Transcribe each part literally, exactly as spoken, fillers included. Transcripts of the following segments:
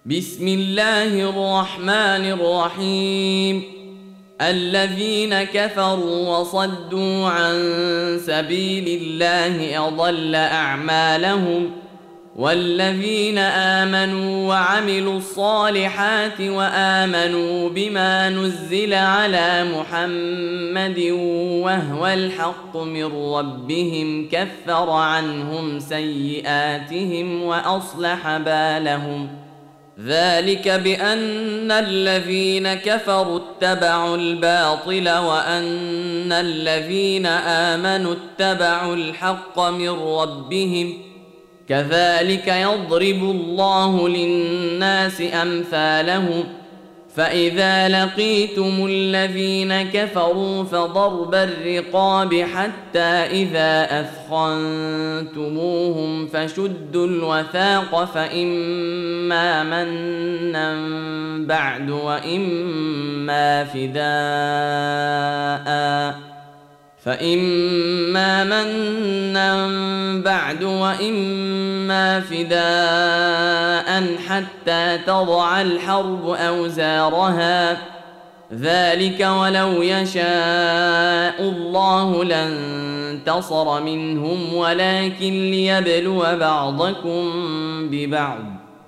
بسم الله الرحمن الرحيم. الذين كفروا وصدوا عن سبيل الله أضل أعمالهم، والذين آمنوا وعملوا الصالحات وآمنوا بما نزل على محمد وهو الحق من ربهم كفر عنهم سيئاتهم وأصلح بالهم. ذلك بأن الذين كفروا اتبعوا الباطل وأن الذين آمنوا اتبعوا الحق من ربهم، كذلك يضرب الله للناس أمثالهم. فإذا لقيتم الذين كفروا فضرب الرقاب حتى إذا أثخنتموهم فشدوا الوثاق فإما منا بعد وإما فداء فإما منا بعد وإما فداء حتى تضع الحرب أوزارها، ذلك ولو يشاء الله لانتصر منهم ولكن ليبلو بعضكم ببعض.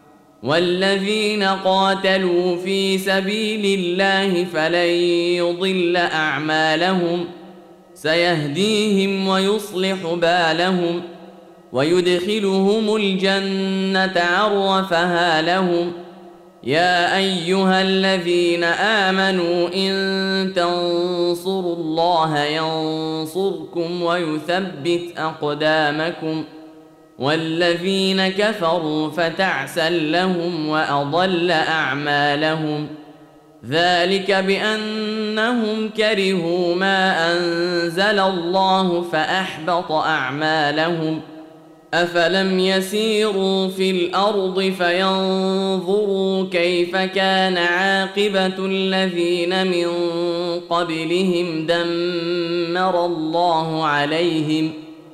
والذين قاتلوا في سبيل الله فلن يضل أعمالهم، سيهديهم ويصلح بالهم ويدخلهم الجنة عرفها لهم. يا أيها الذين آمنوا إن تنصروا الله ينصركم ويثبت أقدامكم، والذين كفروا فتعسا لهم وأضل أعمالهم. ذلك بأنهم كرهوا ما أنزل الله فأحبط أعمالهم. أفلم يسيروا في الأرض فينظروا كيف كان عاقبة الذين من قبلهم دمر الله عليهم،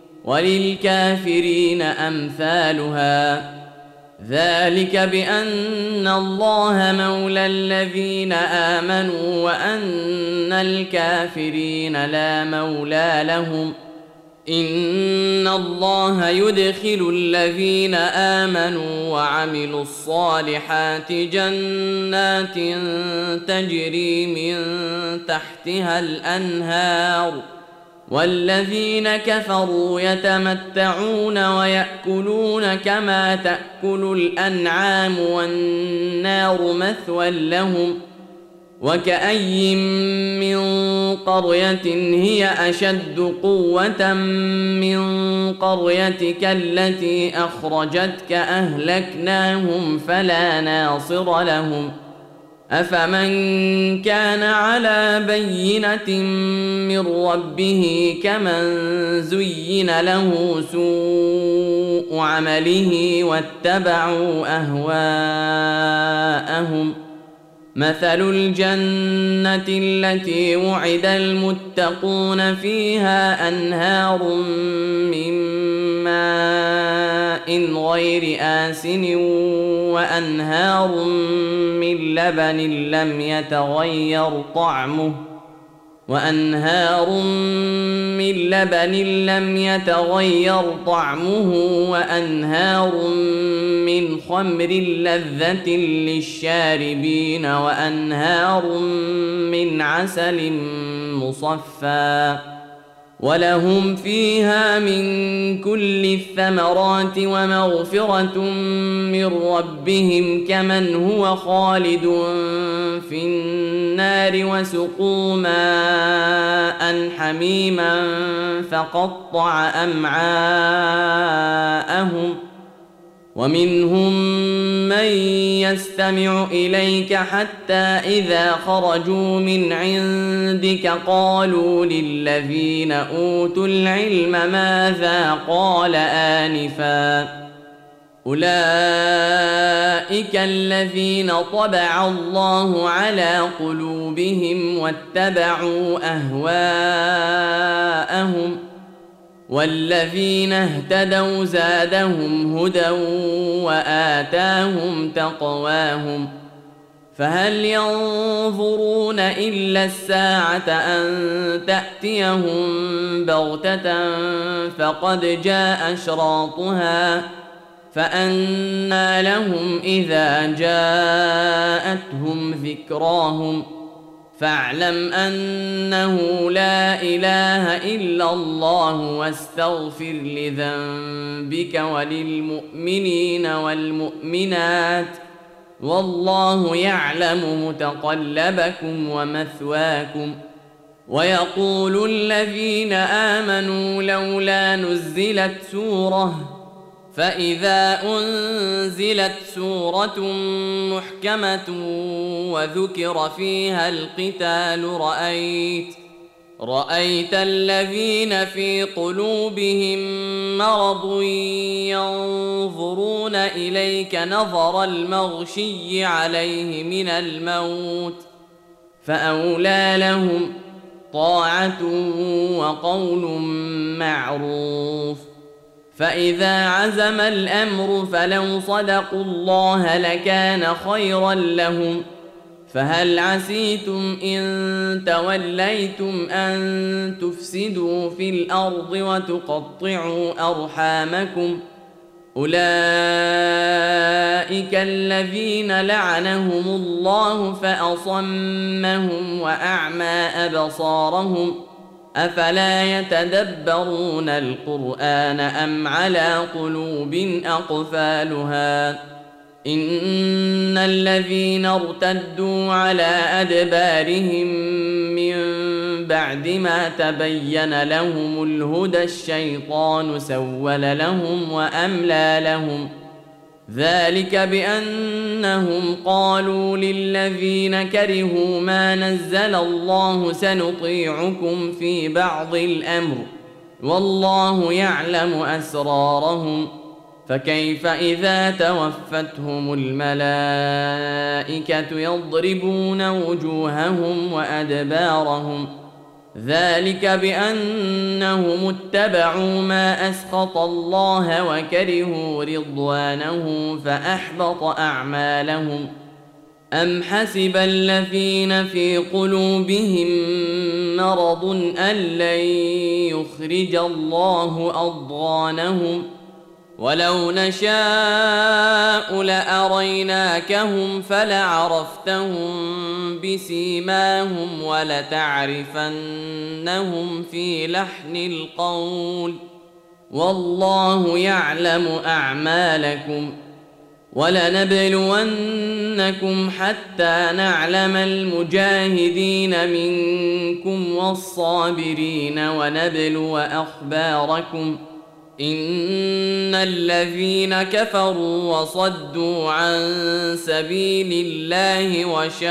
وللكافرين أمثالها. ذلك بأن الله مولى الذين آمنوا وأن الكافرين لا مولى لهم. إن الله يدخل الذين آمنوا وعملوا الصالحات جنات تجري من تحتها الأنهار، والذين كفروا يتمتعون ويأكلون كما تأكل الأنعام والنار مثوى لهم. وكأي من قرية هي أشد قوة من قريتك التي أخرجتك أهلكناهم فلا ناصر لهم. أفمن كان على بينة من ربه كمن زين له سوء عمله واتبعوا أهواءهم. مثل الجنة التي وعد المتقون فيها أنهار من ماء غير آسن وأنهار من لبن لم يتغير طعمه وأنهار من لبن لم يتغير طعمه وأنهار من خمر لذة للشاربين وأنهار من عسل مصفى، ولهم فيها من كل الثمرات ومغفرة من ربهم كمن هو خالد في النار وسقوا ماء حميما فقطع أمعاءهم. ومنهم من يستمع إليك حتى إذا خرجوا من عندك قالوا للذين أوتوا العلم ماذا قال آنفا، أولئك الذين طبع الله على قلوبهم واتبعوا أهواءهم. والذين اهتدوا زادهم هدى وآتاهم تقواهم فهل ينظرون إلا الساعة أن تأتيهم بغتة فقد جاء أشراطها فأنى لهم إذا جاءتهم ذكراهم فاعلم أنه لا إله إلا الله واستغفر لذنبك وللمؤمنين والمؤمنات والله يعلم متقلبكم ومثواكم. ويقول الذين آمنوا لولا نزلت سورة فإذا أنزلت سورة محكمة وذكر فيها القتال رأيت رأيت الذين في قلوبهم مرض ينظرون إليك نظر المغشي عليه من الموت فأولى لهم طاعة وقول معروف. فإذا عزم الأمر فلو صدقوا الله لكان خيرا لهم فهل عسيتم إن توليتم أن تفسدوا في الأرض وتقطعوا أرحامكم أولئك الذين لعنهم الله فأصمهم وأعمى أبصارهم أفلا يتدبرون القرآن أم على قلوب أقفالها إن الذين ارتدوا على أدبارهم من بعد ما تبين لهم الهدى الشيطان سول لهم وأملى لهم ذلك بأنهم قالوا للذين كرهوا ما نزل الله سنطيعكم في بعض الأمر والله يعلم أسرارهم فكيف إذا توفتهم الملائكة يضربون وجوههم وأدبارهم ذلك بأنهم اتبعوا ما أسخط الله وكرهوا رضوانه فأحبط أعمالهم. أم حسب الذين في قلوبهم مرض أن لن يخرج الله أضغانهم ولو نشاء لأريناكهم فلعرفتهم بسيماهم ولتعرفنهم في لحن القول والله يعلم أعمالكم. ولنبلونكم حتى نعلم المجاهدين منكم والصابرين ونبلو أخباركم إن الذين كفروا وصدوا عن سبيل الله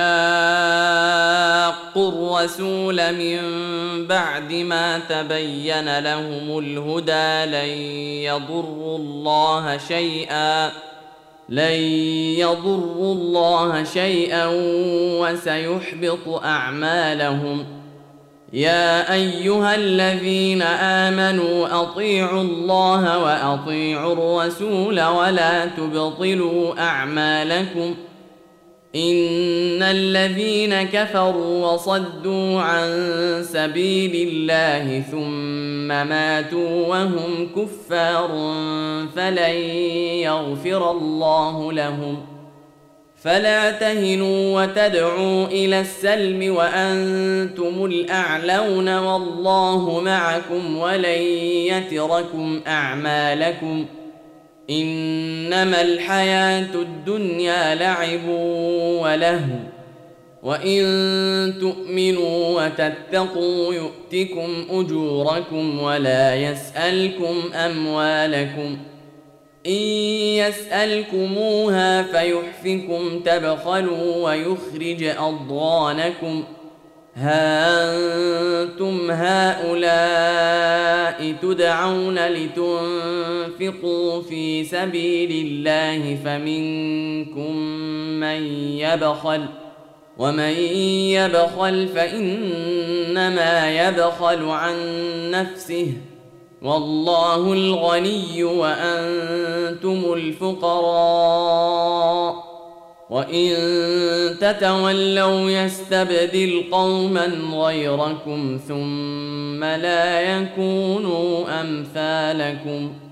وشاقوا الرسول من بعد ما تبين لهم الهدى لن يضروا الله شيئا لن يضروا الله شيئا وسيحبط أعمالهم. يا أيها الذين آمنوا أطيعوا الله وأطيعوا الرسول ولا تبطلوا أعمالكم إن الذين كفروا وصدوا عن سبيل الله ثم ماتوا وهم كفار فلن يغفر الله لهم. فلا تهنوا وتدعوا إلى السلم وأنتم الأعلون والله معكم ولن يتركم أعمالكم إنما الحياة الدنيا لعب ولهو وإن تؤمنوا وتتقوا يؤتكم أجوركم ولا يسألكم أموالكم إن يسألكموها فيحفكم تبخلوا ويخرج أضغانكم ها أنتم هؤلاء تدعون لتنفقوا في سبيل الله فمنكم من يبخل ومن يبخل فإنما يبخل عن نفسه والله الغني وأنتم الفقراء وإن تتولوا يستبدل قوما غيركم ثم لا يكونوا أمثالكم